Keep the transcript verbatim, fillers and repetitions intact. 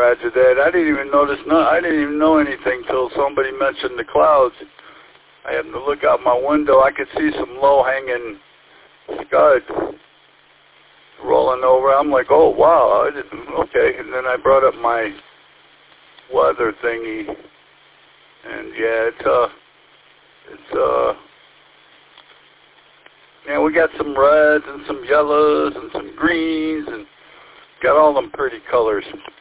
Roger that. I didn't even notice. No, I didn't even know anything till somebody mentioned the clouds. I happened to look out my window. I could see some low-hanging scud rolling over. I'm like, oh wow. I didn't, okay. And then I brought up my weather thingy, and yeah, it's uh, it's uh, yeah, we got some reds and some yellows and some greens and got all them pretty colors.